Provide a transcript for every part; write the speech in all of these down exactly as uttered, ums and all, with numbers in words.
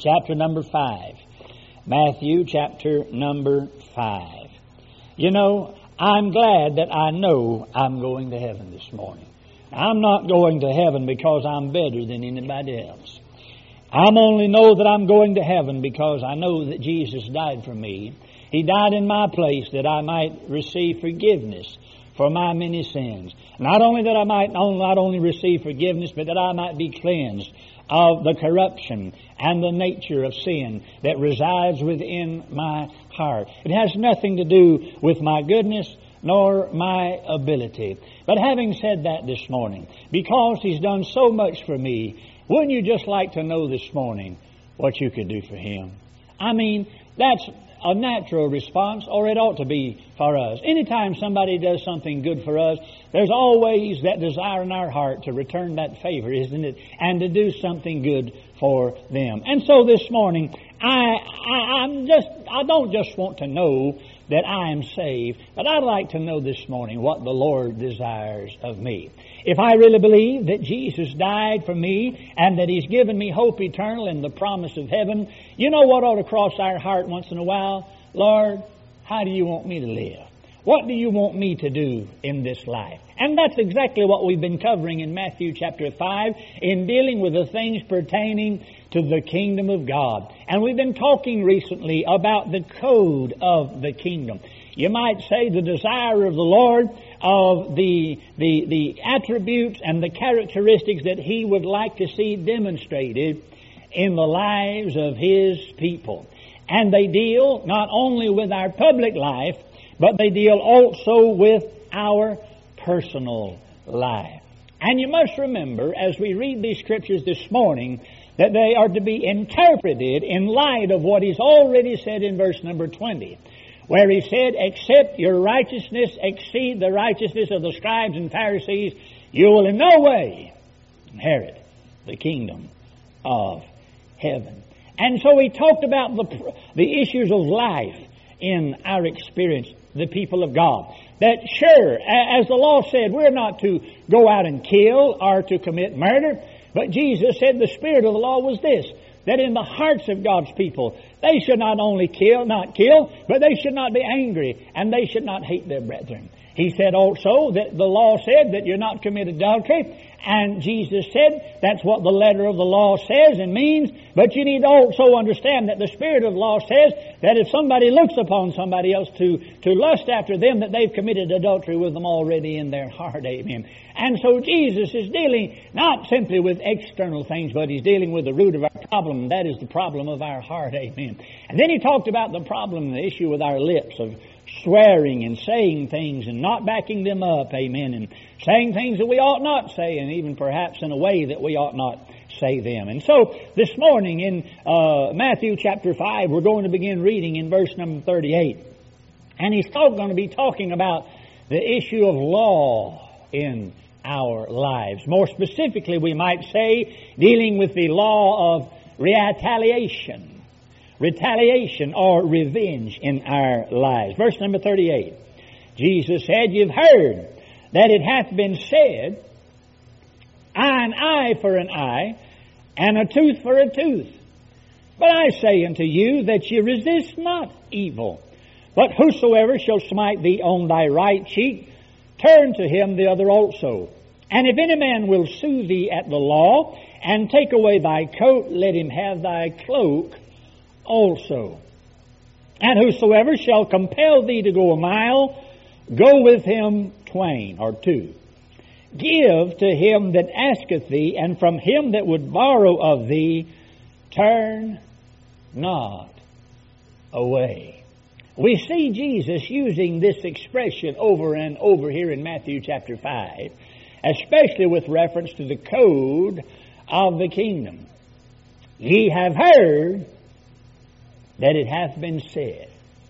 chapter number five. Matthew chapter number five. You know, I'm glad that I know I'm going to heaven this morning. I'm not going to heaven because I'm better than anybody else. I'm only know that I'm going to heaven because I know that Jesus died for me. He died in my place that I might receive forgiveness for my many sins. Not only that I might not only receive forgiveness, but that I might be cleansed of the corruption and the nature of sin that resides within my heart. It has nothing to do with my goodness nor my ability. But having said that this morning, because He's done so much for me, wouldn't you just like to know this morning what you could do for Him? I mean, that's a natural response, or it ought to be for us. Anytime somebody does something good for us, there's always that desire in our heart to return that favor, isn't it? And to do something good for them. And so this morning, I, I, I'm just, I don't just want to know that I am saved, but I'd like to know this morning what the Lord desires of me. If I really believe that Jesus died for me and that He's given me hope eternal and the promise of heaven, you know what ought to cross our heart once in a while? Lord, how do you want me to live? What do you want me to do in this life? And that's exactly what we've been covering in Matthew chapter five in dealing with the things pertaining to the kingdom of God. And we've been talking recently about the code of the kingdom. You might say the desire of the Lord of the, the, the attributes and the characteristics that He would like to see demonstrated in the lives of His people. And they deal not only with our public life, but they deal also with our personal life. And you must remember, as we read these scriptures this morning, that they are to be interpreted in light of what He's already said in verse number twenty, where He said, except your righteousness exceed the righteousness of the scribes and Pharisees, you will in no way inherit the kingdom of heaven. And so He talked about the, the issues of life in our experience, the people of God. That sure, as the law said, we're not to go out and kill or to commit murder, but Jesus said the spirit of the law was this, that in the hearts of God's people, they should not only kill, not kill, but they should not be angry, and they should not hate their brethren. He said also that the law said that you're not commit adultery, and Jesus said that's what the letter of the law says and means, but you need to also understand that the spirit of the law says that if somebody looks upon somebody else to, to lust after them, that they've committed adultery with them already in their heart, amen. And so Jesus is dealing not simply with external things, but He's dealing with the root of our problem, and that is the problem of our heart, amen. And then He talked about the problem, the issue with our lips of swearing and saying things and not backing them up, amen, and saying things that we ought not say, and even perhaps in a way that we ought not say them. And so this morning in uh, Matthew chapter five, we're going to begin reading in verse number thirty-eight. And He's going to be talking about the issue of law in our lives. More specifically, we might say, dealing with the law of retaliation. Retaliation or revenge in our lives. Verse number thirty-eight. Jesus said, you've heard that it hath been said, eye an eye for an eye, and a tooth for a tooth. But I say unto you that ye resist not evil. But whosoever shall smite thee on thy right cheek, turn to him the other also. And if any man will sue thee at the law, and take away thy coat, let him have thy cloak also. And whosoever shall compel thee to go a mile, go with him twain or two. Give to him that asketh thee, and from him that would borrow of thee, turn not away. We see Jesus using this expression over and over here in Matthew chapter five, especially with reference to the code of the kingdom. Ye have heard that it hath been said.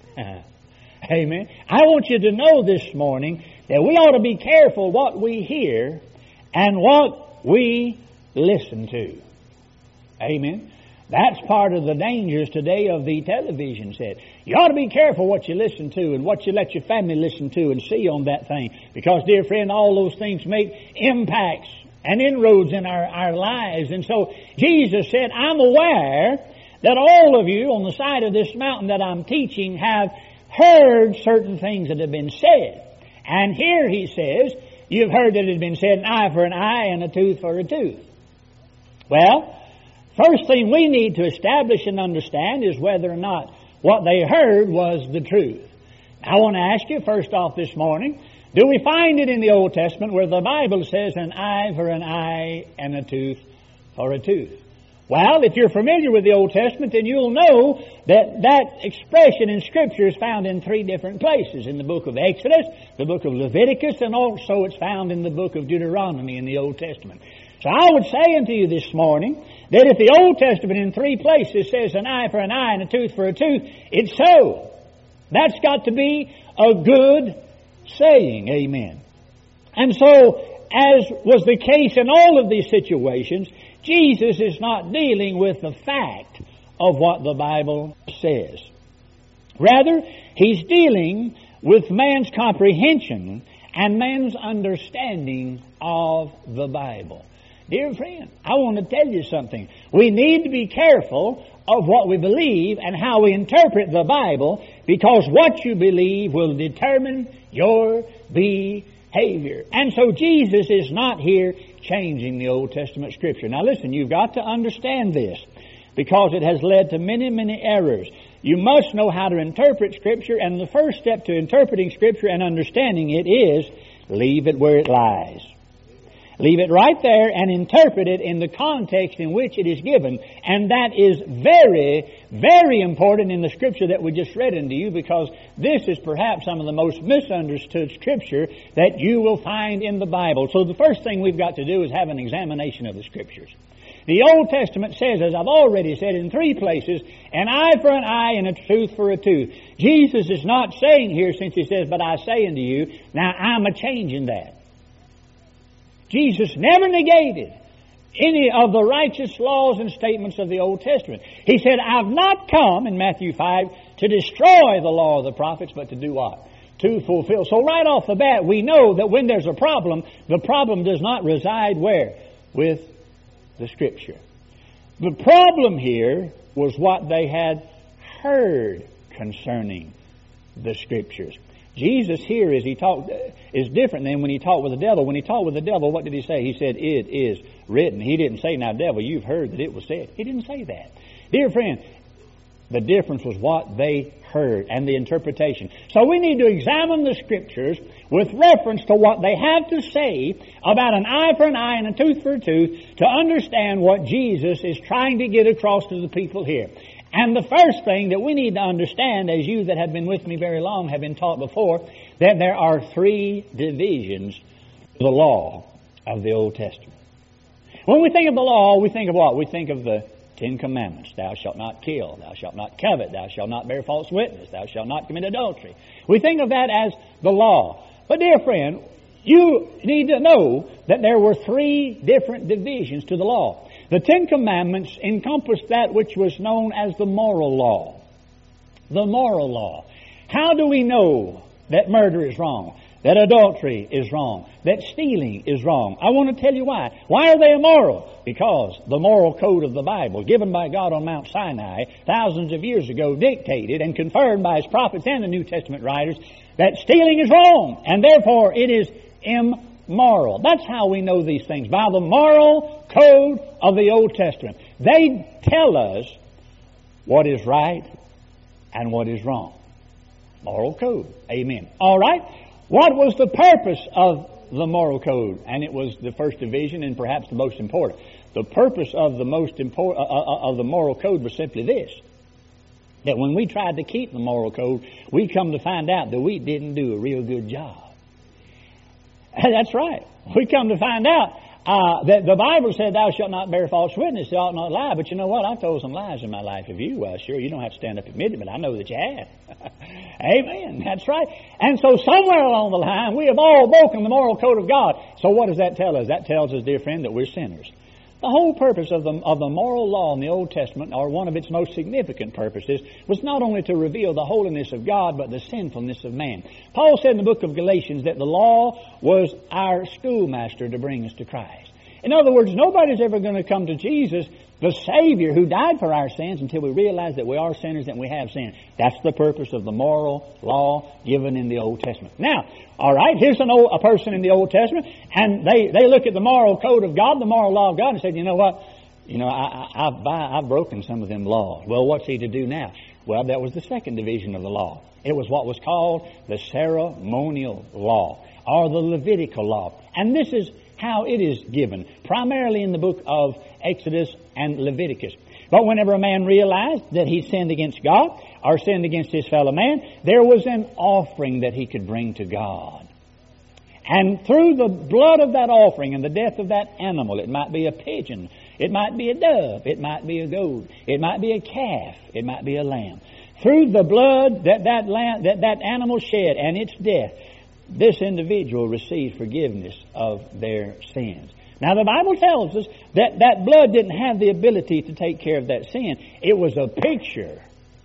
Amen. I want you to know this morning that we ought to be careful what we hear and what we listen to. Amen. That's part of the dangers today of the television set. You ought to be careful what you listen to and what you let your family listen to and see on that thing. Because, dear friend, all those things make impacts and inroads in our, our lives. And so Jesus said, I'm aware that all of you on the side of this mountain that I'm teaching have heard certain things that have been said. And here he says, you've heard that it has been said, an eye for an eye and a tooth for a tooth. Well, first thing we need to establish and understand is whether or not what they heard was the truth. I want to ask you first off this morning, do we find it in the Old Testament where the Bible says an eye for an eye and a tooth for a tooth? Well, if you're familiar with the Old Testament, then you'll know that that expression in Scripture is found in three different places. In the book of Exodus, the book of Leviticus, and also it's found in the book of Deuteronomy in the Old Testament. So I would say unto you this morning that if the Old Testament in three places says an eye for an eye and a tooth for a tooth, it's so. That's got to be a good saying. Amen. And so, as was the case in all of these situations, Jesus is not dealing with the fact of what the Bible says. Rather, He's dealing with man's comprehension and man's understanding of the Bible. Dear friend, I want to tell you something. We need to be careful of what we believe and how we interpret the Bible, because what you believe will determine your behavior. And so Jesus is not here changing the Old Testament Scripture. Now listen, you've got to understand this, because it has led to many, many errors. You must know how to interpret Scripture, and the first step to interpreting Scripture and understanding it is leave it where it lies. Leave it right there and interpret it in the context in which it is given. And that is very, very important in the Scripture that we just read unto you, because this is perhaps some of the most misunderstood Scripture that you will find in the Bible. So the first thing we've got to do is have an examination of the Scriptures. The Old Testament says, as I've already said in three places, an eye for an eye and a tooth for a tooth. Jesus is not saying here, since He says, but I say unto you, now I'm a-changing that. Jesus never negated any of the righteous laws and statements of the Old Testament. He said, I've not come, in Matthew five, to destroy the law of the prophets, but to do what? To fulfill. So right off the bat, we know that when there's a problem, the problem does not reside where? With the Scripture. The problem here was what they had heard concerning the Scriptures. Jesus here, as he talked, is different than when he talked with the devil. When he talked with the devil, what did he say? He said, it is written. He didn't say, now devil, you've heard that it was said. He didn't say that. Dear friend, the difference was what they heard and the interpretation. So we need to examine the Scriptures with reference to what they have to say about an eye for an eye and a tooth for a tooth to understand what Jesus is trying to get across to the people here. And the first thing that we need to understand, as you that have been with me very long have been taught before, that there are three divisions to the law of the Old Testament. When we think of the law, we think of what? We think of the Ten Commandments. Thou shalt not kill. Thou shalt not covet. Thou shalt not bear false witness. Thou shalt not commit adultery. We think of that as the law. But dear friend, you need to know that there were three different divisions to the law. The Ten Commandments encompassed that which was known as the moral law. The moral law. How do we know that murder is wrong? That adultery is wrong? That stealing is wrong? I want to tell you why. Why are they immoral? Because the moral code of the Bible, given by God on Mount Sinai thousands of years ago, dictated and confirmed by His prophets and the New Testament writers that stealing is wrong, and therefore it is immoral. Moral. That's how we know these things, by the moral code of the Old Testament. They tell us what is right and what is wrong. Moral code. Amen. All right. What was the purpose of the moral code? And it was the first division and perhaps the most important. The purpose of the most important uh, of the moral code was simply this: that when we tried to keep the moral code, we come to find out that we didn't do a real good job. That's right. We come to find out uh, that the Bible said, thou shalt not bear false witness, thou shalt not lie. But you know what? I've told some lies in my life. Have you? Well, sure, you don't have to stand up and admit it, but I know that you have. Amen. That's right. And so somewhere along the line, we have all broken the moral code of God. So what does that tell us? That tells us, dear friend, that we're sinners. The whole purpose of the, of the moral law in the Old Testament, or one of its most significant purposes, was not only to reveal the holiness of God, but the sinfulness of man. Paul said in the book of Galatians that the law was our schoolmaster to bring us to Christ. In other words, nobody's ever going to come to Jesus the Savior who died for our sins until we realize that we are sinners and we have sinned. That's the purpose of the moral law given in the Old Testament. Now, all right, here's an old, a person in the Old Testament, and they, they look at the moral code of God, the moral law of God, and say, you know what? You know, I, I, I've, I've broken some of them laws. Well, what's he to do now? Well, that was the second division of the law. It was what was called the ceremonial law, or the Levitical law. And this is how it is given, primarily in the book of Exodus and Leviticus. But whenever a man realized that he sinned against God or sinned against his fellow man, there was an offering that he could bring to God. And through the blood of that offering and the death of that animal, it might be a pigeon, it might be a dove, it might be a goat, it might be a calf, it might be a lamb. Through the blood that that, lamb, that, that animal shed and its death, this individual received forgiveness of their sins. Now, the Bible tells us that that blood didn't have the ability to take care of that sin. It was a picture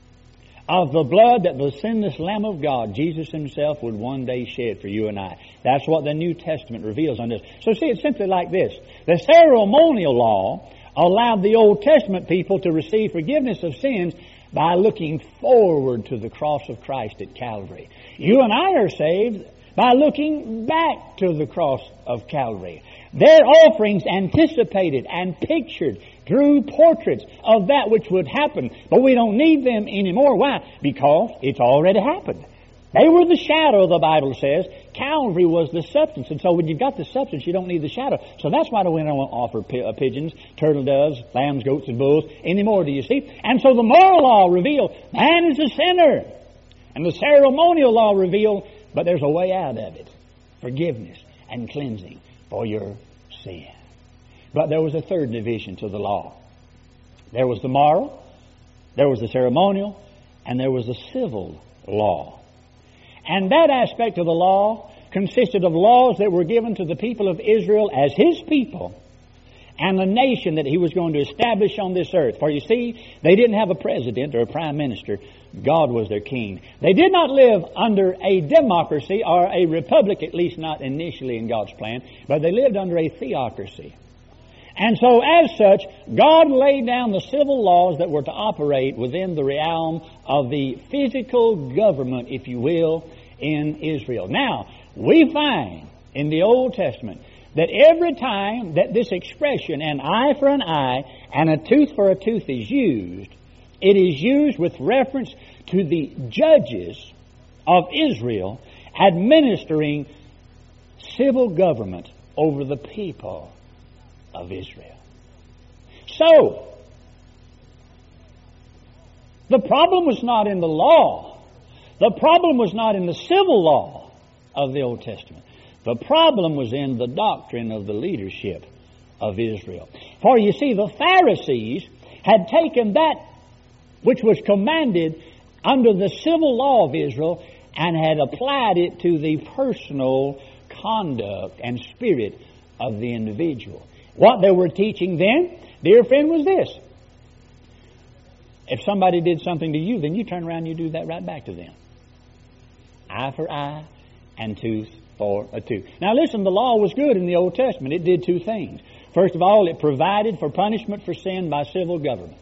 of the blood that the sinless Lamb of God, Jesus Himself, would one day shed for you and I. That's what the New Testament reveals on this. So see, it's simply like this. The ceremonial law allowed the Old Testament people to receive forgiveness of sins by looking forward to the cross of Christ at Calvary. You and I are saved by looking back to the cross of Calvary. Their offerings anticipated and pictured, drew portraits of that which would happen. But we don't need them anymore. Why? Because it's already happened. They were the shadow, the Bible says. Calvary was the substance. And so when you've got the substance, you don't need the shadow. So that's why we don't offer pigeons, turtle doves, lambs, goats, and bulls anymore, do you see? And so the moral law revealed man is a sinner. And the ceremonial law revealed, but there's a way out of it. Forgiveness and cleansing for your sin. But there was a third division to the law. There was the moral, there was the ceremonial, and there was the civil law. And that aspect of the law consisted of laws that were given to the people of Israel as His people and the nation that He was going to establish on this earth. For you see, they didn't have a president or a prime minister. God was their king. They did not live under a democracy or a republic, at least not initially in God's plan, but they lived under a theocracy. And so, as such, God laid down the civil laws that were to operate within the realm of the physical government, if you will, in Israel. Now, we find in the Old Testament that every time that this expression, an eye for an eye and a tooth for a tooth, is used, it is used with reference to the judges of Israel administering civil government over the people of Israel. So, the problem was not in the law. The problem was not in the civil law of the Old Testament. The problem was in the doctrine of the leadership of Israel. For you see, the Pharisees had taken that which was commanded under the civil law of Israel and had applied it to the personal conduct and spirit of the individual. What they were teaching then, dear friend, was this. If somebody did something to you, then you turn around and you do that right back to them. Eye for eye and tooth for a tooth. Now listen, the law was good in the Old Testament. It did two things. First of all, it provided for punishment for sin by civil government.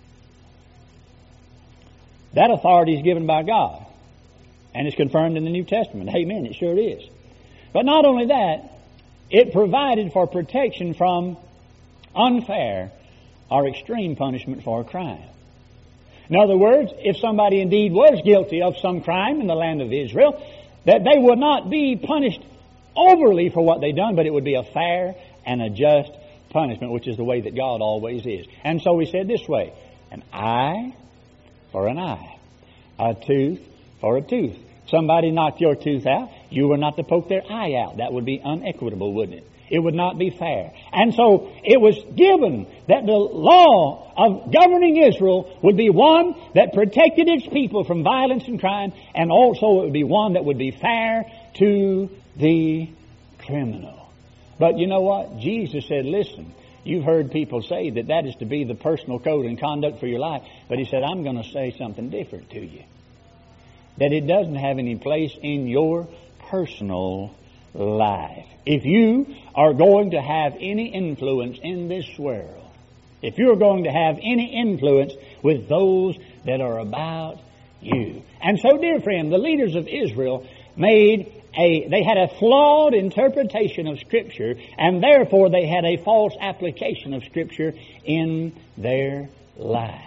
That authority is given by God. And it's confirmed in the New Testament. Amen, it sure is. But not only that, it provided for protection from unfair or extreme punishment for a crime. In other words, if somebody indeed was guilty of some crime in the land of Israel, that they would not be punished overly for what they done, but it would be a fair and a just punishment, which is the way that God always is. And so we said this way, an eye for an eye, a tooth for a tooth. Somebody knocked your tooth out, you were not to poke their eye out. That would be unequitable, wouldn't it? It would not be fair. And so it was given that the law of governing Israel would be one that protected its people from violence and crime, and also it would be one that would be fair to the criminal. But you know what? Jesus said, listen, you've heard people say that that is to be the personal code and conduct for your life. But He said, I'm going to say something different to you. That it doesn't have any place in your personal life. If you are going to have any influence in this world, if you're going to have any influence with those that are about you. And so, dear friend, the leaders of Israel made a, they had a flawed interpretation of Scripture, and therefore they had a false application of Scripture in their life.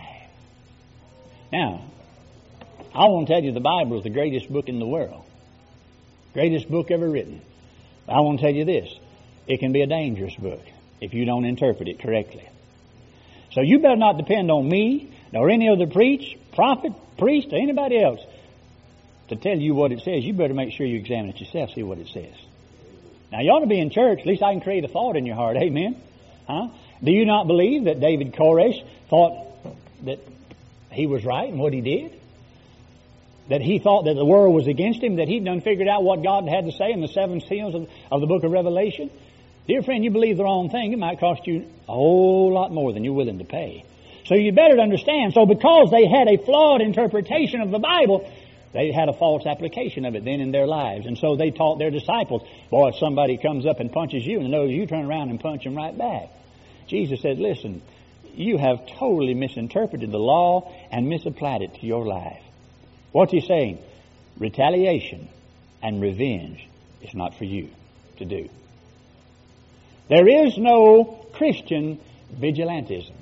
Now, I want to tell you the Bible is the greatest book in the world. Greatest book ever written. I want to tell you this. It can be a dangerous book if you don't interpret it correctly. So you better not depend on me nor any other preach, prophet, priest, or anybody else to tell you what it says. You better make sure you examine it yourself, see what it says. Now, you ought to be in church. At least I can create a thought in your heart. Amen? Huh? Do you not believe that David Koresh thought that he was right in what he did? That he thought that the world was against him, that he'd done figured out what God had to say in the seven seals of, of the book of Revelation? Dear friend, you believe the wrong thing, it might cost you a whole lot more than you're willing to pay. So you better understand. So because they had a flawed interpretation of the Bible, they had a false application of it then in their lives. And so they taught their disciples, boy, if somebody comes up and punches you in the nose, you turn around and punch them right back. Jesus said, listen, you have totally misinterpreted the law and misapplied it to your life. What's he saying? Retaliation and revenge is not for you to do. There is no Christian vigilantism.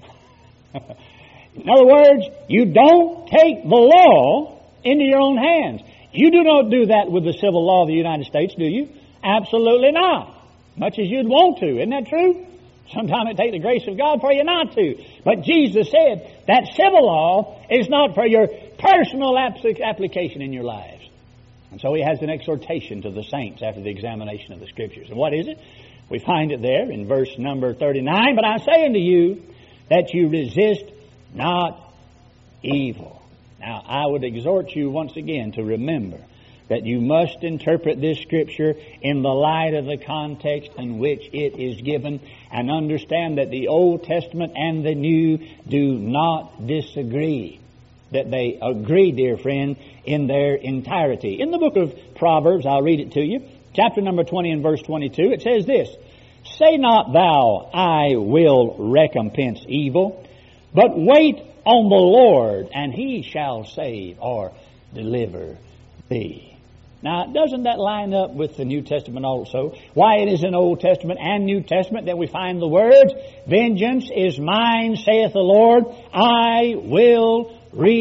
In other words, you don't take the law into your own hands. You do not do that with the civil law of the United States, do you? Absolutely not. Much as you'd want to. Isn't that true? Sometimes it takes the grace of God for you not to. But Jesus said that civil law is not for your personal application in your lives. And so he has an exhortation to the saints after the examination of the Scriptures. And what is it? We find it there in verse number thirty-nine. But I say unto you that you resist not evil. Now, I would exhort you once again to remember that you must interpret this Scripture in the light of the context in which it is given, and understand that the Old Testament and the New do not disagree. That they agree, dear friend, in their entirety. In the book of Proverbs, I'll read it to you, chapter number twenty and verse twenty-two, it says this, say not thou, I will recompense evil, but wait on the Lord, and He shall save or deliver thee. Now, doesn't that line up with the New Testament also? Why, it is in Old Testament and New Testament that we find the words, vengeance is mine, saith the Lord, I will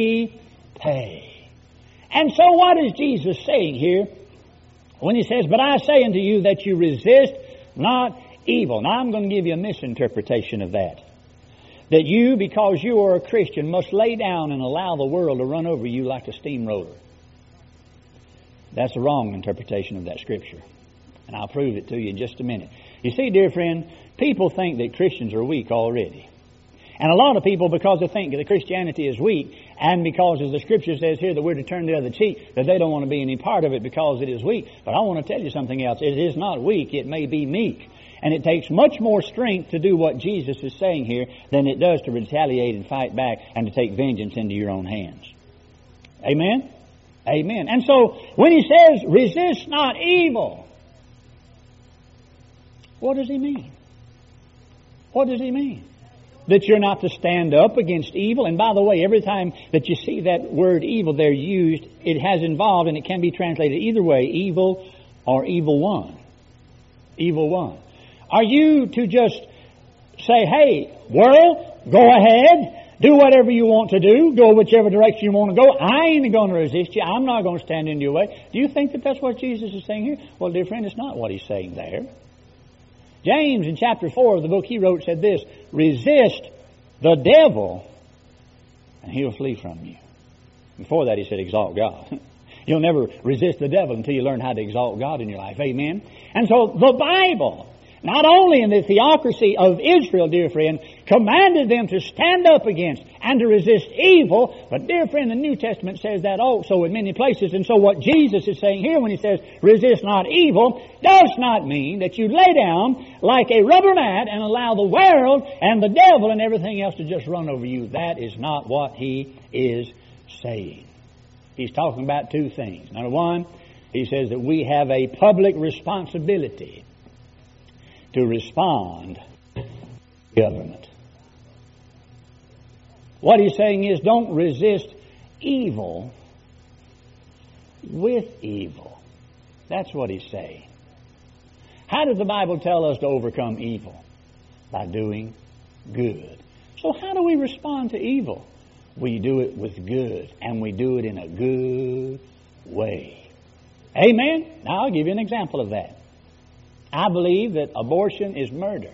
repay. And so what is Jesus saying here when He says, but I say unto you that you resist not evil? Now, I'm going to give you a misinterpretation of that. That you, because you are a Christian, must lay down and allow the world to run over you like a steamroller. That's a wrong interpretation of that Scripture. And I'll prove it to you in just a minute. You see, dear friend, people think that Christians are weak already. And a lot of people, because they think that Christianity is weak, and because, as the Scripture says here, that we're to turn the other cheek, that they don't want to be any part of it because it is weak. But I want to tell you something else. It is not weak. It may be meek. And it takes much more strength to do what Jesus is saying here than it does to retaliate and fight back and to take vengeance into your own hands. Amen? Amen. And so, when He says, resist not evil, what does He mean? What does He mean? That you're not to stand up against evil. And by the way, every time that you see that word evil there used, it has involved, and it can be translated either way, evil or evil one. Evil one. Are you to just say, hey, world, go ahead, do whatever you want to do, go whichever direction you want to go. I ain't going to resist you. I'm not going to stand in your way. Do you think that that's what Jesus is saying here? Well, dear friend, it's not what He's saying there. James, in chapter four of the book he wrote, said this, resist the devil, and he'll flee from you. Before that, he said, exalt God. You'll never resist the devil until you learn how to exalt God in your life. Amen? And so, the Bible, not only in the theocracy of Israel, dear friend, commanded them to stand up against and to resist evil, but dear friend, the New Testament says that also in many places. And so what Jesus is saying here when He says, resist not evil, does not mean that you lay down like a rubber mat and allow the world and the devil and everything else to just run over you. That is not what He is saying. He's talking about two things. Number one, He says that we have a public responsibility to respond to government. What he's saying is, don't resist evil with evil. That's what he's saying. How does the Bible tell us to overcome evil? By doing good. So how do we respond to evil? We do it with good, and we do it in a good way. Amen? Now I'll give you an example of that. I believe that abortion is murder.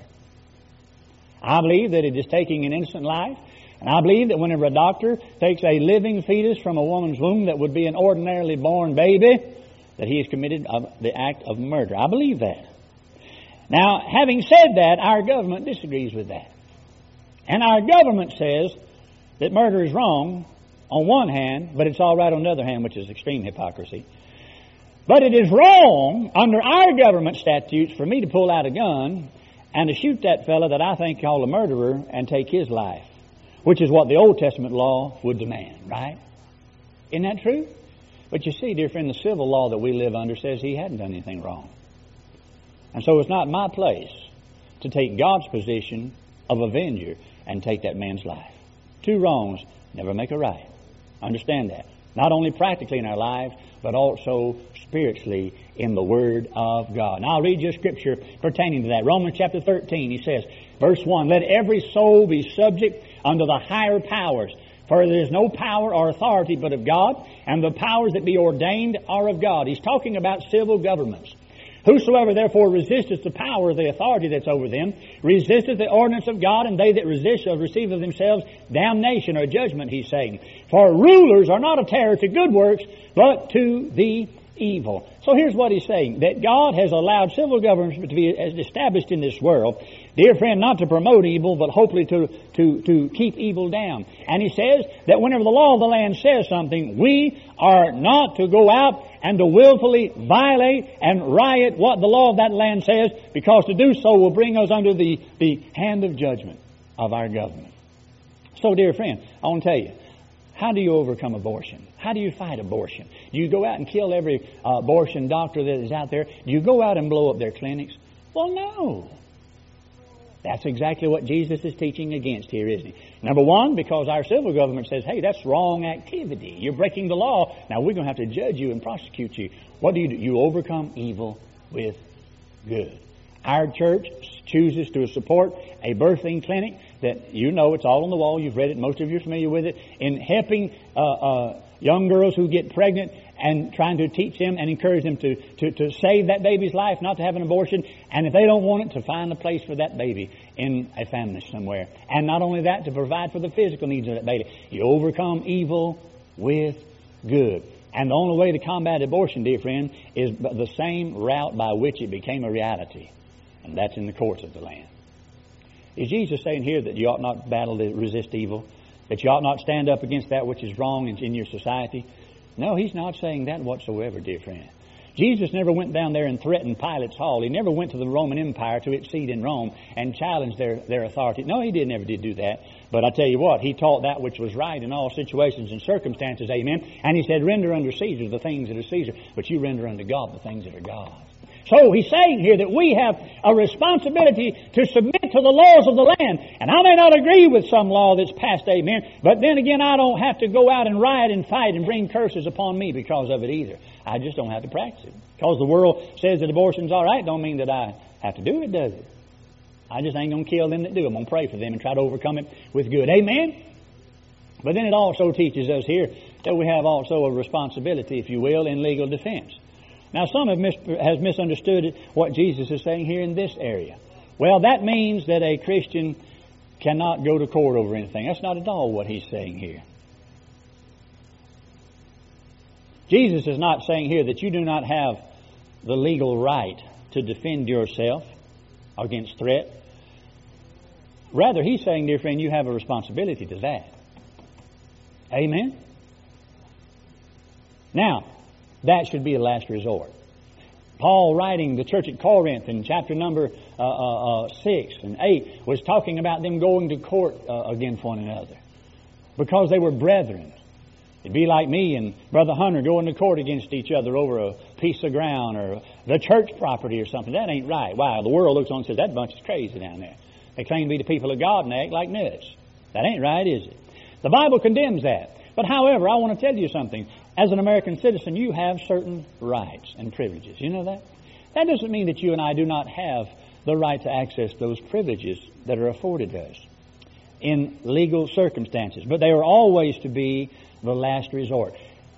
I believe that it is taking an innocent life. And I believe that whenever a doctor takes a living fetus from a woman's womb that would be an ordinarily born baby, that he has committed the act of murder. I believe that. Now, having said that, our government disagrees with that. And our government says that murder is wrong on one hand, but it's all right on the other hand, which is extreme hypocrisy. But it is wrong under our government statutes for me to pull out a gun and to shoot that fellow that I think called a murderer and take his life, which is what the Old Testament law would demand, right? Isn't that true? But you see, dear friend, the civil law that we live under says he hadn't done anything wrong. And so it's not my place to take God's position of avenger and take that man's life. Two wrongs never make a right. Understand that. Not only practically in our lives, but also spiritually in the Word of God. Now I'll read you a scripture pertaining to that. Romans chapter thirteen, he says, verse one, let every soul be subject unto the higher powers. For there is no power or authority but of God, and the powers that be ordained are of God. He's talking about civil governments. Whosoever therefore resisteth the power of the authority that's over them, resisteth the ordinance of God, and they that resist shall receive of themselves damnation or judgment, he's saying. For rulers are not a terror to good works, but to the evil. So here's what he's saying, that God has allowed civil governments to be established in this world, dear friend, not to promote evil, but hopefully to, to, to keep evil down. And he says that whenever the law of the land says something, we are not to go out and to willfully violate and riot what the law of that land says, because to do so will bring us under the, the hand of judgment of our government. So, dear friend, I want to tell you, how do you overcome abortion? How do you fight abortion? Do you go out and kill every uh, abortion doctor that is out there? Do you go out and blow up their clinics? Well, no. That's exactly what Jesus is teaching against here, isn't he? Number one, because our civil government says, hey, that's wrong activity. You're breaking the law. Now we're going to have to judge you and prosecute you. What do you do? You overcome evil with good. Our church chooses to support a birthing clinic that you know, it's all on the wall. You've read it. Most of you are familiar with it. In helping uh, uh, young girls who get pregnant and trying to teach them and encourage them to, to, to save that baby's life, not to have an abortion. And if they don't want it, to find a place for that baby in a family somewhere. And not only that, to provide for the physical needs of that baby. You overcome evil with good. And the only way to combat abortion, dear friend, is the same route by which it became a reality. And that's in the courts of the land. Is Jesus saying here that you ought not battle to resist evil? That you ought not stand up against that which is wrong in, in your society? No, he's not saying that whatsoever, dear friend. Jesus never went down there and threatened Pilate's hall. He never went to the Roman Empire to its seat in Rome and challenged their, their authority. No, he did never did do that. But I tell you what, he taught that which was right in all situations and circumstances, amen. And he said, render unto Caesar the things that are Caesar, but you render unto God the things that are God's. So he's saying here that we have a responsibility to submit to the laws of the land. And I may not agree with some law that's passed, amen, but then again, I don't have to go out and riot and fight and bring curses upon me because of it either. I just don't have to practice it. Because the world says that abortion's all right, don't mean that I have to do it, does it? I just ain't going to kill them that do. I'm going to pray for them and try to overcome it with good. Amen? But then it also teaches us here that we have also a responsibility, if you will, in legal defense. Now, some have mis- has misunderstood what Jesus is saying here in this area. Well, that means that a Christian cannot go to court over anything. That's not at all what he's saying here. Jesus is not saying here that you do not have the legal right to defend yourself against threat. Rather, he's saying, dear friend, you have a responsibility to that. Amen? Now, that should be a last resort. Paul, writing the church at Corinth in chapter number uh, uh, uh, six and eight, was talking about them going to court uh, against one another because they were brethren. It'd be like me and Brother Hunter going to court against each other over a piece of ground or the church property or something. That ain't right. Why? The world looks on and says, that bunch is crazy down there. They claim to be the people of God and they act like nuts. That ain't right, is it? The Bible condemns that. But however, I want to tell you something. As an American citizen, you have certain rights and privileges. You know that? That doesn't mean that you and I do not have the right to access those privileges that are afforded to us in legal circumstances. But they are always to be the last resort.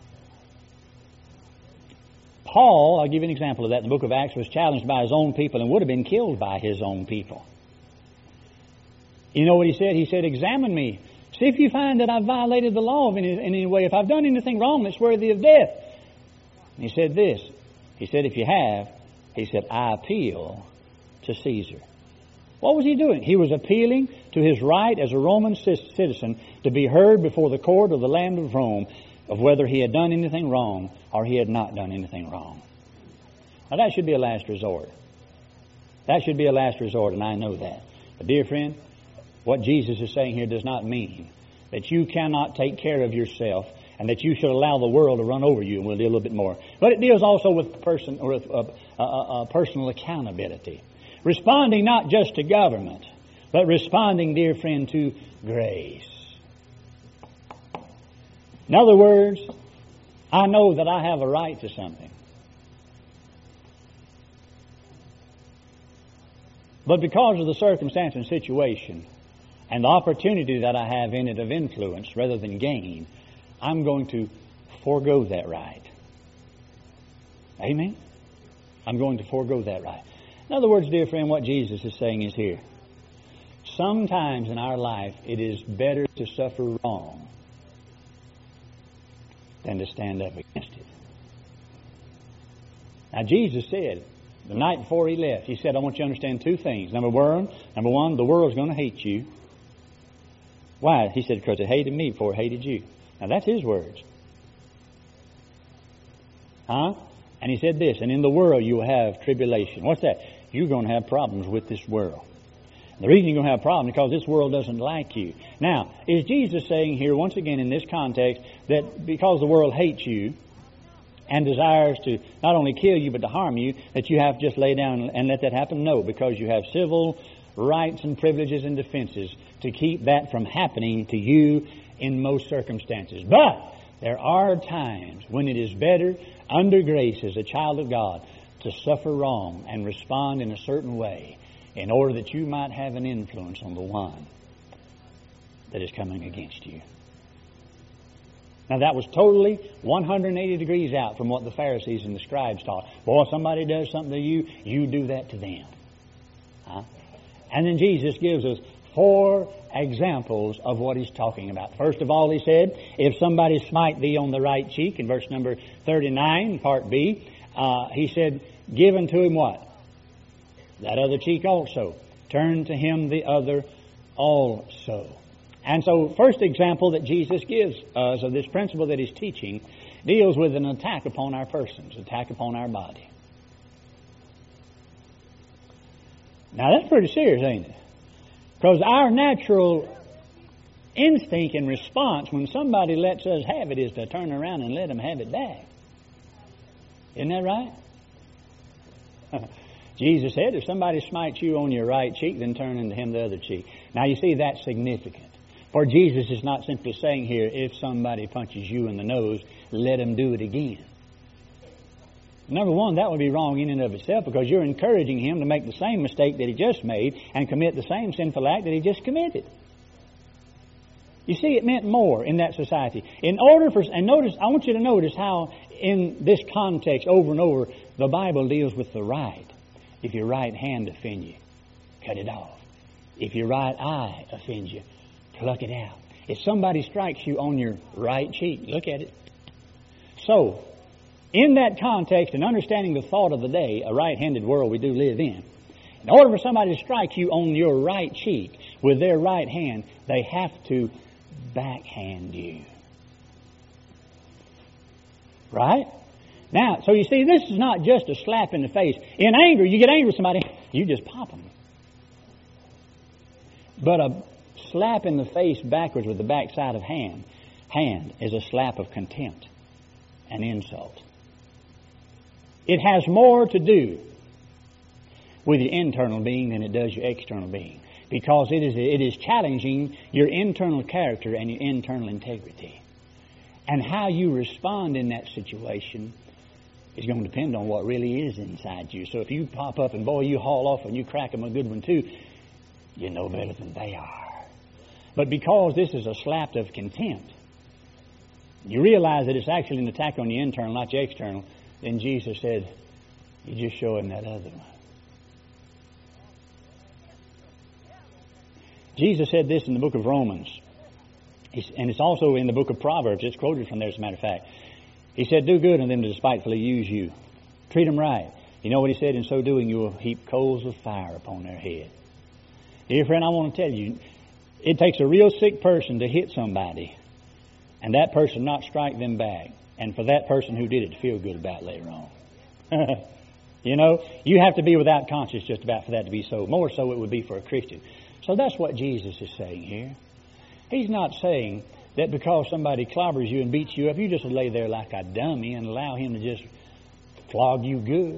Paul, I'll give you an example of that in the book of Acts, was challenged by his own people and would have been killed by his own people. You know what he said? He said, examine me. See if you find that I've violated the law in any, in any way. If I've done anything wrong that's worthy of death. And he said this. He said, if you have, he said, I appeal to Caesar. What was he doing? He was appealing to his right as a Roman citizen to be heard before the court of the land of Rome of whether he had done anything wrong or he had not done anything wrong. Now that should be a last resort. That should be a last resort, and I know that. But dear friend, what Jesus is saying here does not mean that you cannot take care of yourself and that you should allow the world to run over you, and we'll deal a little bit more. But it deals also with person or with, uh, uh, uh, personal accountability. Responding not just to government, but responding, dear friend, to grace. In other words, I know that I have a right to something. But because of the circumstance and situation and the opportunity that I have in it of influence rather than gain, I'm going to forego that right. Amen? I'm going to forego that right. In other words, dear friend, what Jesus is saying is here. Sometimes in our life it is better to suffer wrong than to stand up against it. Now Jesus said, the night before He left, He said, I want you to understand two things. Number one, number one, the world's going to hate you. Why? He said, because it hated me before it hated you. Now that's His words. Huh? And He said this, and in the world you will have tribulation. What's that? You're going to have problems with this world. The reason you're going to have problems is because this world doesn't like you. Now, is Jesus saying here, once again in this context, that because the world hates you and desires to not only kill you but to harm you, that you have to just lay down and let that happen? No, because you have civil rights and privileges and defenses to keep that from happening to you in most circumstances. But there are times when it is better, under grace as a child of God, to suffer wrong and respond in a certain way in order that you might have an influence on the one that is coming against you. Now that was totally one hundred eighty degrees out from what the Pharisees and the scribes taught. Boy, if somebody does something to you, you do that to them. Huh? And then Jesus gives us four examples of what He's talking about. First of all, He said, if somebody smite thee on the right cheek, in verse number thirty-nine, part B, uh, He said, give unto him what? That other cheek also. Turn to him the other also. And so, first example that Jesus gives us of this principle that He's teaching deals with an attack upon our persons, attack upon our body. Now that's pretty serious, ain't it? Because our natural instinct and response when somebody lets us have it is to turn around and let them have it back. Isn't that right? Jesus said, if somebody smites you on your right cheek, then turn unto him the other cheek. Now you see, that's significant. For Jesus is not simply saying here, if somebody punches you in the nose, let him do it again. Number one, that would be wrong in and of itself because you're encouraging him to make the same mistake that he just made and commit the same sinful act that he just committed. You see, it meant more in that society. In order for, and notice, I want you to notice how in this context over and over, the Bible deals with the right. If your right hand offend you, cut it off. If your right eye offends you, pluck it out. If somebody strikes you on your right cheek, look at it. So, in that context and understanding the thought of the day, a right-handed world we do live in, in order for somebody to strike you on your right cheek with their right hand, they have to backhand you. Right? Now, so you see, this is not just a slap in the face. In anger, you get angry with somebody, you just pop them. But a slap in the face backwards with the backside of hand, hand is a slap of contempt and insult. It has more to do with your internal being than it does your external being. because it is, it is challenging your internal character and your internal integrity. And how you respond in that situation is going to depend on what really is inside you. So if you pop up and, boy, you haul off and you crack them a good one too, you know better than they are. But because this is a slap of contempt, you realize that it's actually an attack on the internal, not the external, then Jesus said, you just show him that other one. Jesus said this in the book of Romans, and it's also in the book of Proverbs. It's quoted from there, as a matter of fact. He said, do good and them to despitefully use you. Treat them right. You know what he said? In so doing, you will heap coals of fire upon their head. Dear friend, I want to tell you, it takes a real sick person to hit somebody and that person not strike them back, and for that person who did it to feel good about it later on. You know, you have to be without conscience just about for that to be so. More so it would be for a Christian. So that's what Jesus is saying here. He's not saying that because somebody clobbers you and beats you up, you just lay there like a dummy and allow him to just flog you good.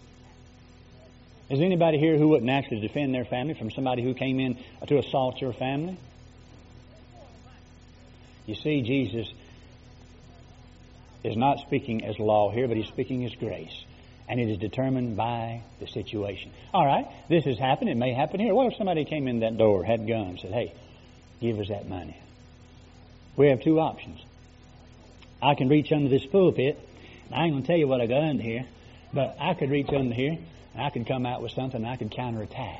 Is anybody here who wouldn't actually defend their family from somebody who came in to assault your family? You see, Jesus is not speaking as law here, but he's speaking as grace. And it is determined by the situation. All right, this has happened. It may happen here. What if somebody came in that door, had guns, and said, hey, give us that money? We have two options. I can reach under this pulpit. I ain't going to tell you what I got under here, but I could reach under here, and I could come out with something, and I could counterattack.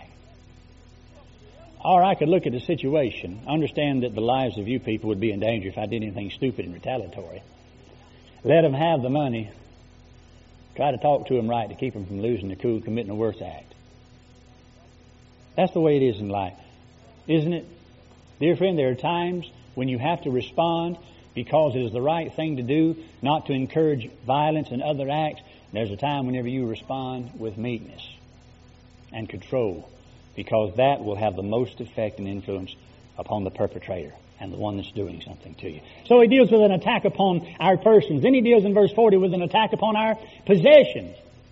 Or I could look at the situation, understand that the lives of you people would be in danger if I did anything stupid and retaliatory. Let them have the money. Try to talk to them right to keep them from losing their cool, committing a worse act. That's the way it is in life, isn't it? Dear friend, there are times when you have to respond because it is the right thing to do, not to encourage violence and other acts. There's a time whenever you respond with meekness and control, because that will have the most effect and influence upon the perpetrator and the one that's doing something to you. So he deals with an attack upon our persons. Then he deals in verse forty with an attack upon our possessions.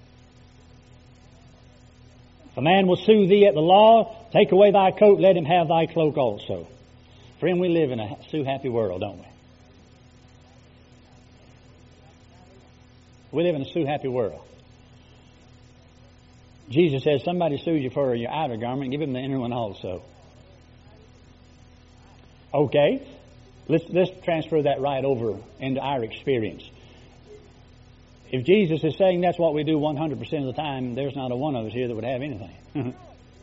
If a man will sue thee at the law, take away thy coat, let him have thy cloak also. Friend, we live in a sue-happy world, don't we? We live in a sue-happy world. Jesus says, somebody sues you for your outer garment, give him the inner one also. Okay, let's, let's transfer that right over into our experience. If Jesus is saying that's what we do one hundred percent of the time, there's not a one of us here that would have anything.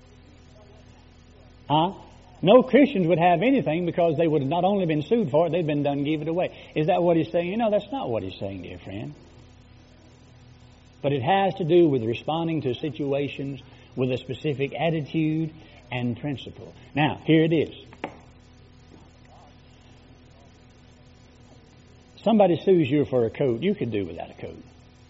Huh? No Christians would have anything because they would have not only been sued for it, they'd been done, give it away. Is that what he's saying? You know, that's not what he's saying, dear friend. But it has to do with responding to situations with a specific attitude and principle. Now, here it is. Somebody sues you for a coat, you could do without a coat.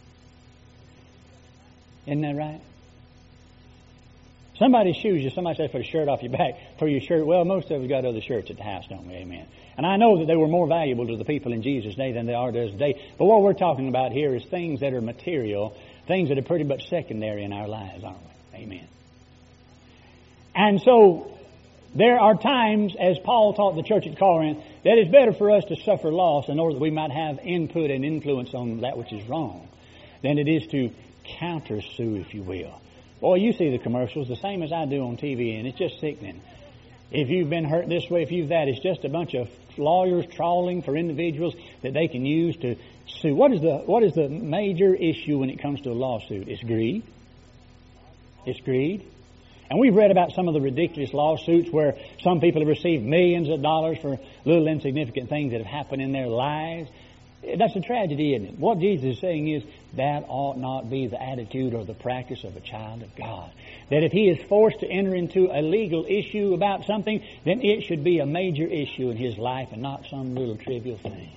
Isn't that right? Somebody sues you, somebody says, put a shirt off your back for your shirt. Well, most of us got other shirts at the house, don't we? Amen. And I know that they were more valuable to the people in Jesus' day than they are to us today. But what we're talking about here is things that are material, things that are pretty much secondary in our lives, aren't we? Amen. And so there are times, as Paul taught the church at Corinth, that it's better for us to suffer loss in order that we might have input and influence on that which is wrong than it is to counter-sue, if you will. Boy, you see the commercials the same as I do on T V, and it's just sickening. If you've been hurt this way, if you've that, it's just a bunch of lawyers trawling for individuals that they can use to sue. What is the what is the major issue when it comes to a lawsuit? It's greed. It's greed. And we've read about some of the ridiculous lawsuits where some people have received millions of dollars for little insignificant things that have happened in their lives. That's a tragedy, isn't it? What Jesus is saying is that ought not be the attitude or the practice of a child of God. That if he is forced to enter into a legal issue about something, then it should be a major issue in his life and not some little trivial thing.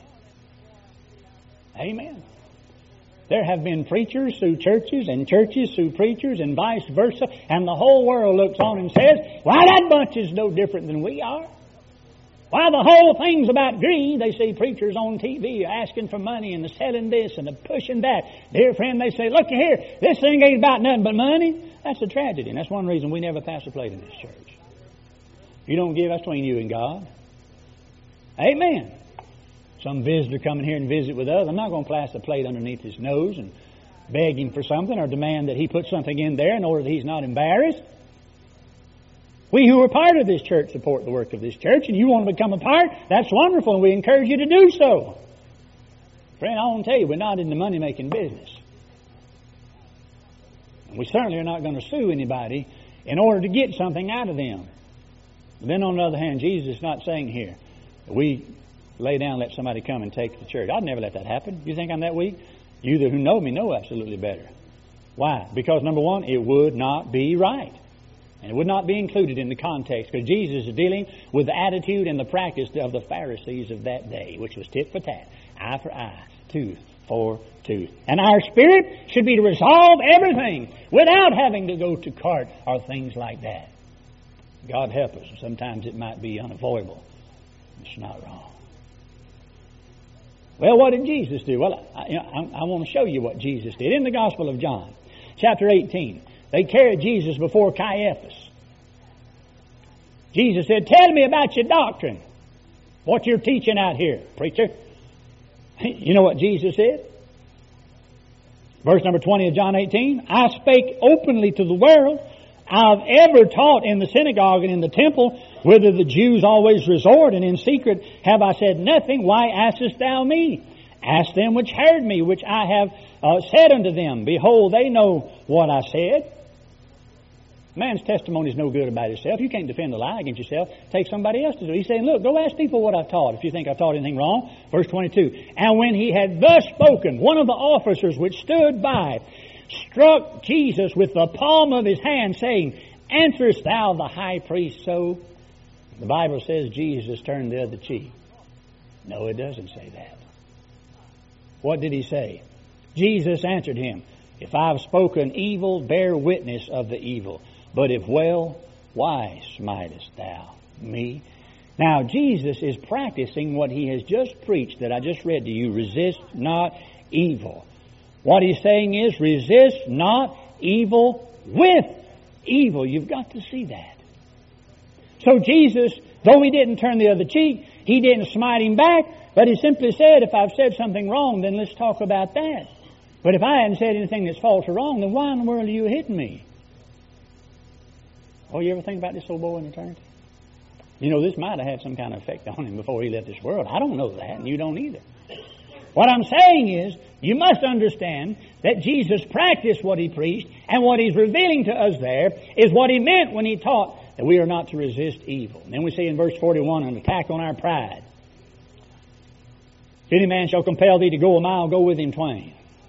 Amen. There have been preachers sue churches and churches sue preachers and vice versa, and the whole world looks on and says, why, that bunch is no different than we are. Why, the whole thing's about greed. They see preachers on T V asking for money and selling this and pushing that. Dear friend, they say, look here, this thing ain't about nothing but money. That's a tragedy, and that's one reason we never pass a plate in this church. You don't give, that's between you and God. Amen. Some visitor coming here and visit with us, I'm not going to place a plate underneath his nose and beg him for something or demand that he put something in there in order that he's not embarrassed. We who are part of this church support the work of this church, and you want to become a part, that's wonderful, and we encourage you to do so. Friend, I want to tell you, we're not in the money-making business. And we certainly are not going to sue anybody in order to get something out of them. But then on the other hand, Jesus is not saying here that we lay down and let somebody come and take the church. I'd never let that happen. You think I'm that weak? You who know me know absolutely better. Why? Because, number one, it would not be right. And it would not be included in the context, because Jesus is dealing with the attitude and the practice of the Pharisees of that day, which was tit for tat, eye for eye, tooth for tooth. And our spirit should be to resolve everything without having to go to court or things like that. God help us. Sometimes it might be unavoidable. It's not wrong. Well, what did Jesus do? Well, I, you know, I, I want to show you what Jesus did. In the Gospel of John, chapter eighteen, they carried Jesus before Caiaphas. Jesus said, "Tell me about your doctrine. What you're teaching out here, preacher." You know what Jesus said? Verse number twenty of John eighteen, "I spake openly to the world. I've ever taught in the synagogue and in the temple, whither the Jews always resort, and in secret have I said nothing. Why askest thou me? Ask them which heard me, which I have uh, said unto them. Behold, they know what I said." Man's testimony is no good about himself. You can't defend a lie against yourself. Take somebody else to do it. He's saying, look, go ask people what I've taught if you think I've taught anything wrong. Verse twenty-two, "And when he had thus spoken, one of the officers which stood by struck Jesus with the palm of his hand, saying, Answerest thou the high priest so?" The Bible says Jesus turned the other cheek. No, it doesn't say that. What did he say? Jesus answered him, "If I have spoken evil, bear witness of the evil. But if well, why smitest thou me?" Now, Jesus is practicing what he has just preached that I just read to you. Resist not evil. What he's saying is, resist not evil with evil. You've got to see that. So Jesus, though he didn't turn the other cheek, he didn't smite him back, but he simply said, if I've said something wrong, then let's talk about that. But if I hadn't said anything that's false or wrong, then why in the world are you hitting me? Oh, you ever think about this old boy in eternity? You know, this might have had some kind of effect on him before he left this world. I don't know that, and you don't either. What I'm saying is, you must understand that Jesus practiced what he preached, and what he's revealing to us there is what he meant when he taught that we are not to resist evil. And then we see in verse forty-one, an attack on our pride. "If any man shall compel thee to go a mile, go with him twain."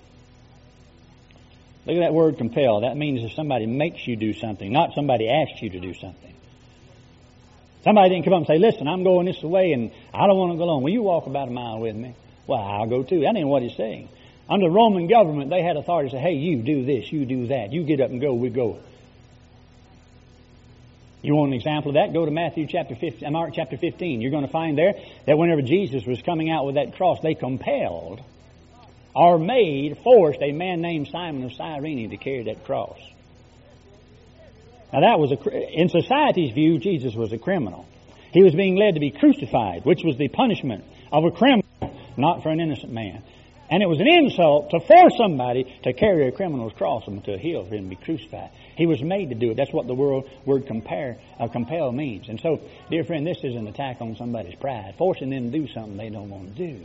Look at that word compel. That means if somebody makes you do something, not somebody asks you to do something. Somebody didn't come up and say, "Listen, I'm going this way and I don't want to go along. Will you walk about a mile with me?" Well, I'll go too. That ain't what he's saying. Under the Roman government, they had authority to say, "Hey, you do this, you do that. You get up and go, we go." You want an example of that? Go to Matthew chapter fifteen, Mark chapter fifteen. You're going to find there that whenever Jesus was coming out with that cross, they compelled or made, forced a man named Simon of Cyrene to carry that cross. Now that was, a, in society's view, Jesus was a criminal. He was being led to be crucified, which was the punishment of a criminal, not for an innocent man. And it was an insult to force somebody to carry a criminal's cross to a hill for him to be crucified. He was made to do it. That's what the word, word compare, uh, compel means. And so, dear friend, this is an attack on somebody's pride, forcing them to do something they don't want to do.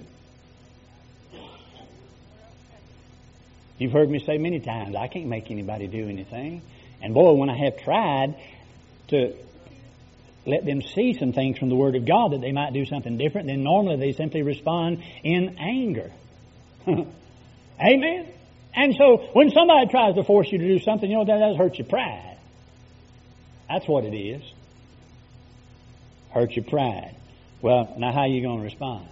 You've heard me say many times, I can't make anybody do anything. And boy, when I have tried to let them see some things from the Word of God that they might do something different, then normally they simply respond in anger. Amen? And so, when somebody tries to force you to do something, you know, that does hurt your pride. That's what it is. Hurt your pride. Well, now how are you going to respond?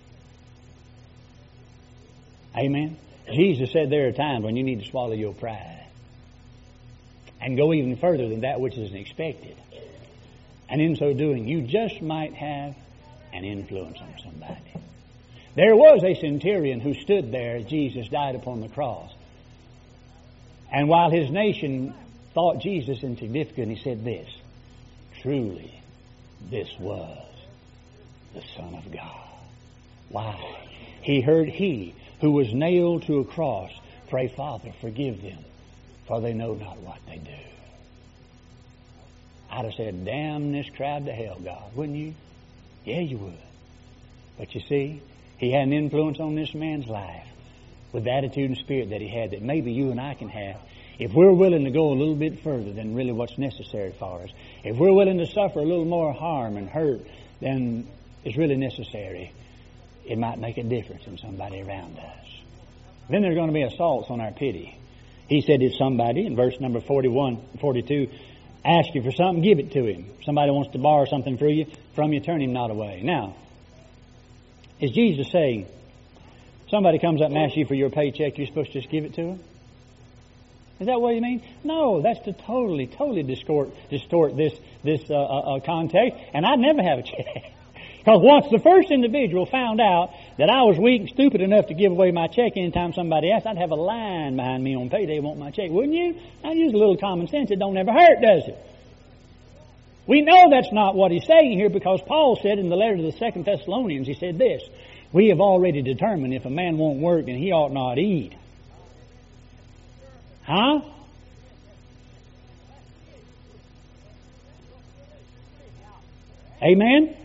Amen? Jesus said there are times when you need to swallow your pride and go even further than that which is expected. And in so doing, you just might have an influence on somebody. There was a centurion who stood there as Jesus died upon the cross. And while his nation thought Jesus insignificant, he said this, "Truly, this was the Son of God. Why? He heard He who was nailed to a cross pray, Father, forgive them, for they know not what they do. I'd have said, damn this crowd to hell, God, wouldn't you? Yeah, you would. But you see, He had an influence on this man's life with the attitude and spirit that he had that maybe you and I can have if we're willing to go a little bit further than really what's necessary for us. If we're willing to suffer a little more harm and hurt than is really necessary, it might make a difference in somebody around us. Then there's going to be assaults on our pity. He said if somebody, in verse number forty-one, forty-two, ask you for something, give it to him. Somebody wants to borrow something from you, from you, turn him not away. Now, is Jesus saying, somebody comes up and asks you for your paycheck, you're supposed to just give it to him? Is that what you mean? No, that's to totally, totally distort, distort this this uh, uh, context. And I'd never have a check. Because once the first individual found out that I was weak and stupid enough to give away my check anytime somebody asked, I'd have a line behind me on payday want my check, wouldn't you? I use a little common sense. It don't ever hurt, does it? We know that's not what he's saying here because Paul said in the letter to the Second Thessalonians, he said this, we have already determined if a man won't work, then he ought not eat. Huh? Amen?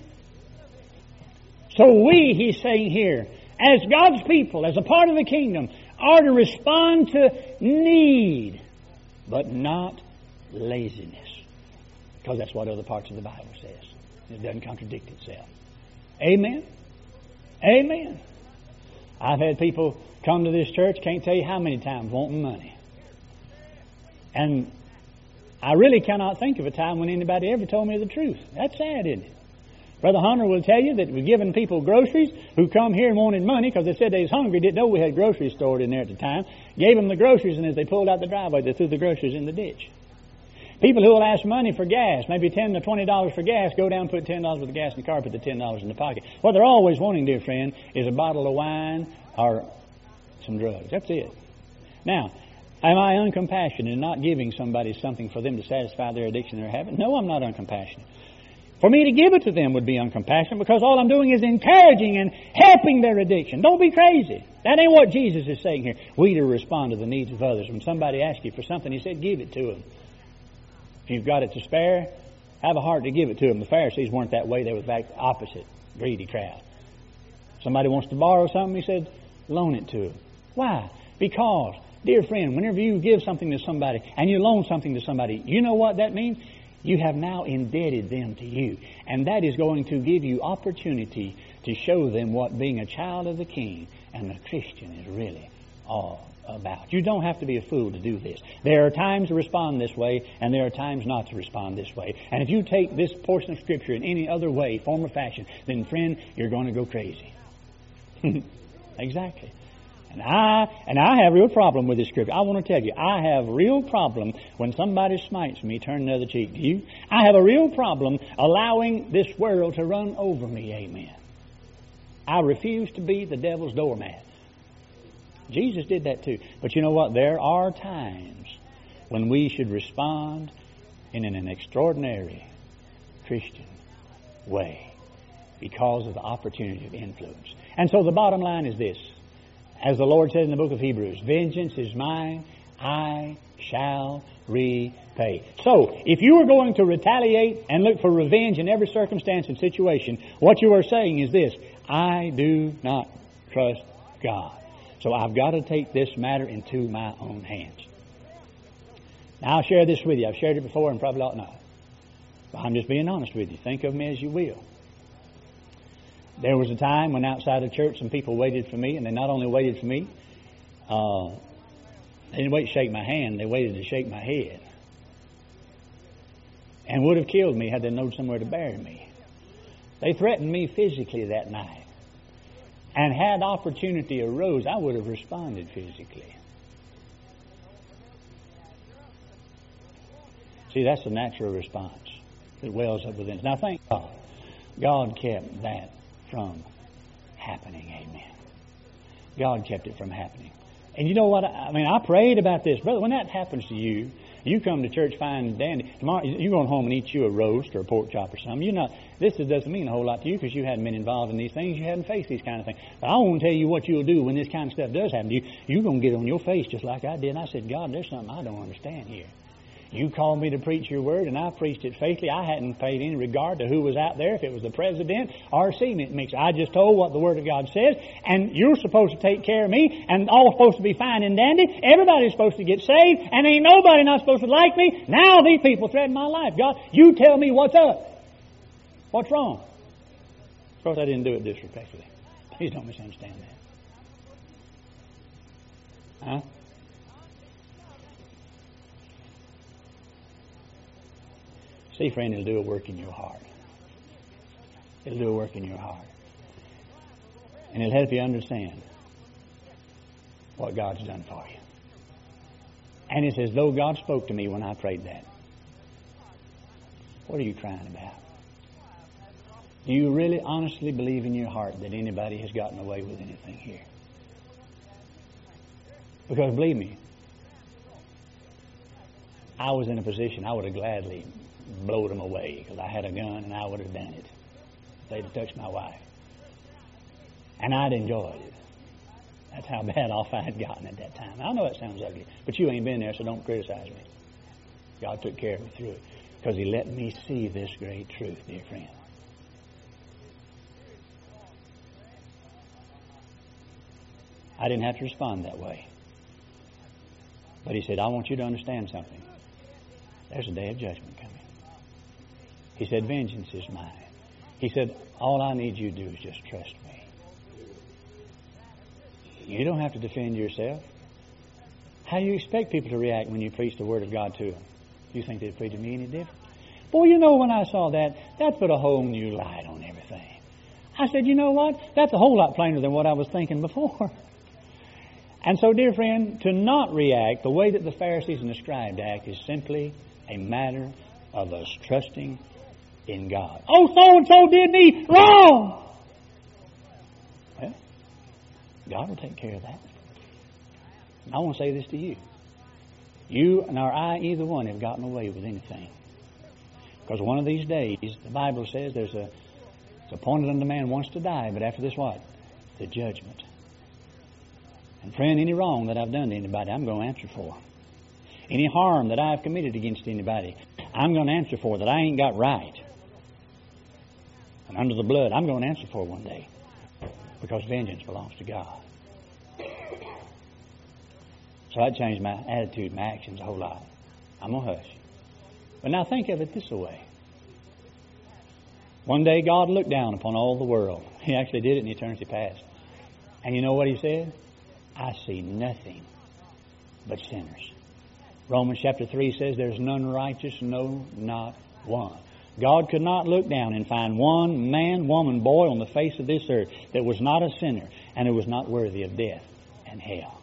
So we, he's saying here, as God's people, as a part of the kingdom, are to respond to need, but not laziness. Because that's what other parts of the Bible says. It doesn't contradict itself. Amen? Amen. I've had people come to this church, can't tell you how many times, wanting money. And I really cannot think of a time when anybody ever told me the truth. That's sad, isn't it? Brother Hunter will tell you that we've given people groceries who come here and wanted money because they said they was hungry, didn't know we had groceries stored in there at the time. Gave them the groceries, and as they pulled out the driveway, they threw the groceries in the ditch. People who will ask money for gas, maybe ten to twenty dollars for gas, go down and put ten dollars with the gas in the car, put the ten dollars in the pocket. What they're always wanting, dear friend, is a bottle of wine or some drugs. That's it. Now, am I uncompassionate in not giving somebody something for them to satisfy their addiction they're having? No, I'm not uncompassionate. For me to give it to them would be uncompassionate because all I'm doing is encouraging and helping their addiction. Don't be crazy. That ain't what Jesus is saying here. We to respond to the needs of others. When somebody asks you for something, he said, give it to them. If you've got it to spare, have a heart to give it to them. The Pharisees weren't that way. They were the opposite, greedy crowd. Somebody wants to borrow something, he said, loan it to them. Why? Because, dear friend, whenever you give something to somebody and you loan something to somebody, you know what that means? You have now indebted them to you. And that is going to give you opportunity to show them what being a child of the King and a Christian is really all about. You don't have to be a fool to do this. There are times to respond this way, and there are times not to respond this way. And if you take this portion of Scripture in any other way, form or fashion, then, friend, you're going to go crazy. Exactly. And I and I have a real problem with this Scripture. I want to tell you, I have a real problem when somebody smites me, turn the other cheek. Do you? I have a real problem allowing this world to run over me. Amen. I refuse to be the devil's doormat. Jesus did that too. But you know what? There are times when we should respond in an extraordinary Christian way because of the opportunity of influence. And so the bottom line is this. As the Lord said in the book of Hebrews, vengeance is mine, I shall repay. So, if you are going to retaliate and look for revenge in every circumstance and situation, what you are saying is this, I do not trust God. So I've got to take this matter into my own hands. Now, I'll share this with you. I've shared it before and probably ought not. But I'm just being honest with you. Think of me as you will. There was a time when outside the church some people waited for me, and they not only waited for me, uh, they didn't wait to shake my hand, they waited to shake my head. And would have killed me had they known somewhere to bury me. They threatened me physically that night. And had opportunity arose, I would have responded physically. See, that's the natural response that wells up within us. Now, thank God. God kept that from happening. Amen. God kept it from happening. And you know what? I mean, I prayed about this. Brother, when that happens to you, You come to church fine and dandy. Tomorrow, you're going home and eat you a roast or a pork chop or something. You're not, this doesn't mean a whole lot to you because you hadn't been involved in these things. You hadn't faced these kind of things. But I want to tell you what you'll do when this kind of stuff does happen to you. You're going to get on your face just like I did. And I said, God, there's something I don't understand here. You called me to preach your word, and I preached it faithfully. I hadn't paid any regard to who was out there, if it was the president or a cement mixer. I just told what the Word of God says, and you're supposed to take care of me, and all supposed to be fine and dandy. Everybody's supposed to get saved, and ain't nobody not supposed to like me. Now these people threaten my life. God, you tell me what's up. What's wrong? Of course, I didn't do it disrespectfully. Please don't misunderstand that. Huh? See, friend, it'll do a work in your heart. It'll do a work in your heart. And it'll help you understand what God's done for you. And it's as though God spoke to me when I prayed that. What are you crying about? Do you really honestly believe in your heart that anybody has gotten away with anything here? Because believe me, I was in a position I would have gladly blowed them away because I had a gun and I would have done it. They'd have touched my wife. And I'd enjoyed it. That's how bad off I had gotten at that time. I know that sounds ugly, but you ain't been there, so don't criticize me. God took care of me through it because He let me see this great truth, dear friend. I didn't have to respond that way. But He said, I want you to understand something. There's a day of judgment coming. He said, vengeance is mine. He said, all I need you to do is just trust me. You don't have to defend yourself. How do you expect people to react when you preach the Word of God to them? You think they'd preach to me any different? Boy, you know, when I saw that, that put a whole new light on everything. I said, you know what? That's a whole lot plainer than what I was thinking before. And so, dear friend, to not react the way that the Pharisees and the scribes act is simply a matter of us trusting in God. Oh, so-and-so did me wrong. Well, God will take care of that. I want to say this to you. You and our I, either one, have gotten away with anything. Because one of these days, the Bible says there's a, it's appointed unto man once to die, but after this what? The judgment. And friend, any wrong that I've done to anybody, I'm going to answer for. Any harm that I've committed against anybody, I'm going to answer for that I ain't got right. And under the blood, I'm going to answer for one day. Because vengeance belongs to God. So that changed my attitude, my actions a whole lot. I'm going to hush. But now think of it this way. One day God looked down upon all the world. He actually did it in eternity past. And you know what He said? I see nothing but sinners. Romans chapter three says there's none righteous, no, not one. God could not look down and find one man, woman, boy on the face of this earth that was not a sinner and who was not worthy of death and hell.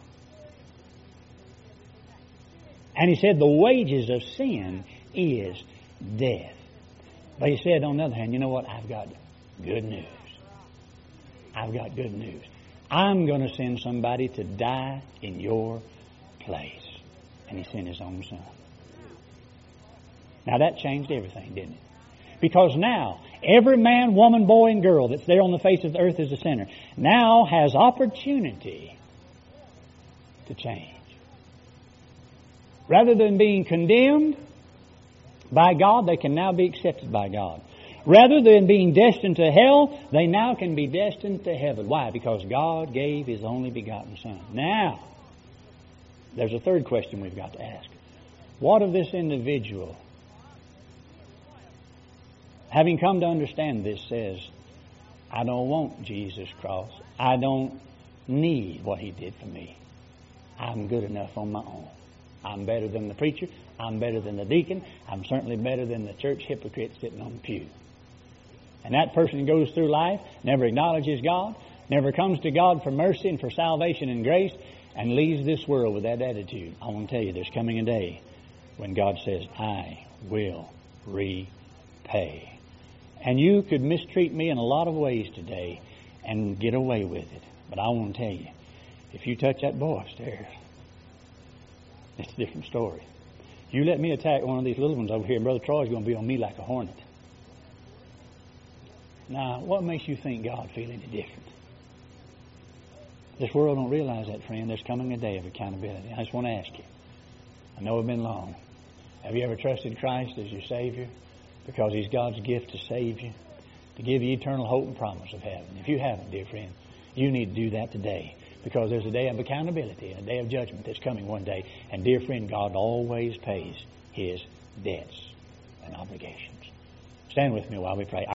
And He said the wages of sin is death. But He said, on the other hand, you know what? I've got good news. I've got good news. I'm going to send somebody to die in your place. And He sent His own Son. Now that changed everything, didn't it? Because now, every man, woman, boy, and girl that's there on the face of the earth as a sinner now has opportunity to change. Rather than being condemned by God, they can now be accepted by God. Rather than being destined to hell, they now can be destined to heaven. Why? Because God gave His only begotten Son. Now, there's a third question we've got to ask. What of this individual, having come to understand this, says, I don't want Jesus' cross. I don't need what He did for me. I'm good enough on my own. I'm better than the preacher. I'm better than the deacon. I'm certainly better than the church hypocrite sitting on the pew. And that person goes through life, never acknowledges God, never comes to God for mercy and for salvation and grace, and leaves this world with that attitude. I want to tell you, there's coming a day when God says, I will repay. And you could mistreat me in a lot of ways today and get away with it. But I want to tell you, if you touch that boy upstairs, it's a different story. You let me attack one of these little ones over here, and Brother Troy's going to be on me like a hornet. Now, what makes you think God feel any different? This world don't realize that, friend. There's coming a day of accountability. I just want to ask you. I know it's been long. Have you ever trusted Christ as your Savior? Because He's God's gift to save you, to give you eternal hope and promise of heaven. If you haven't, dear friend, you need to do that today. Because there's a day of accountability, a day of judgment that's coming one day. And dear friend, God always pays His debts and obligations. Stand with me while we pray.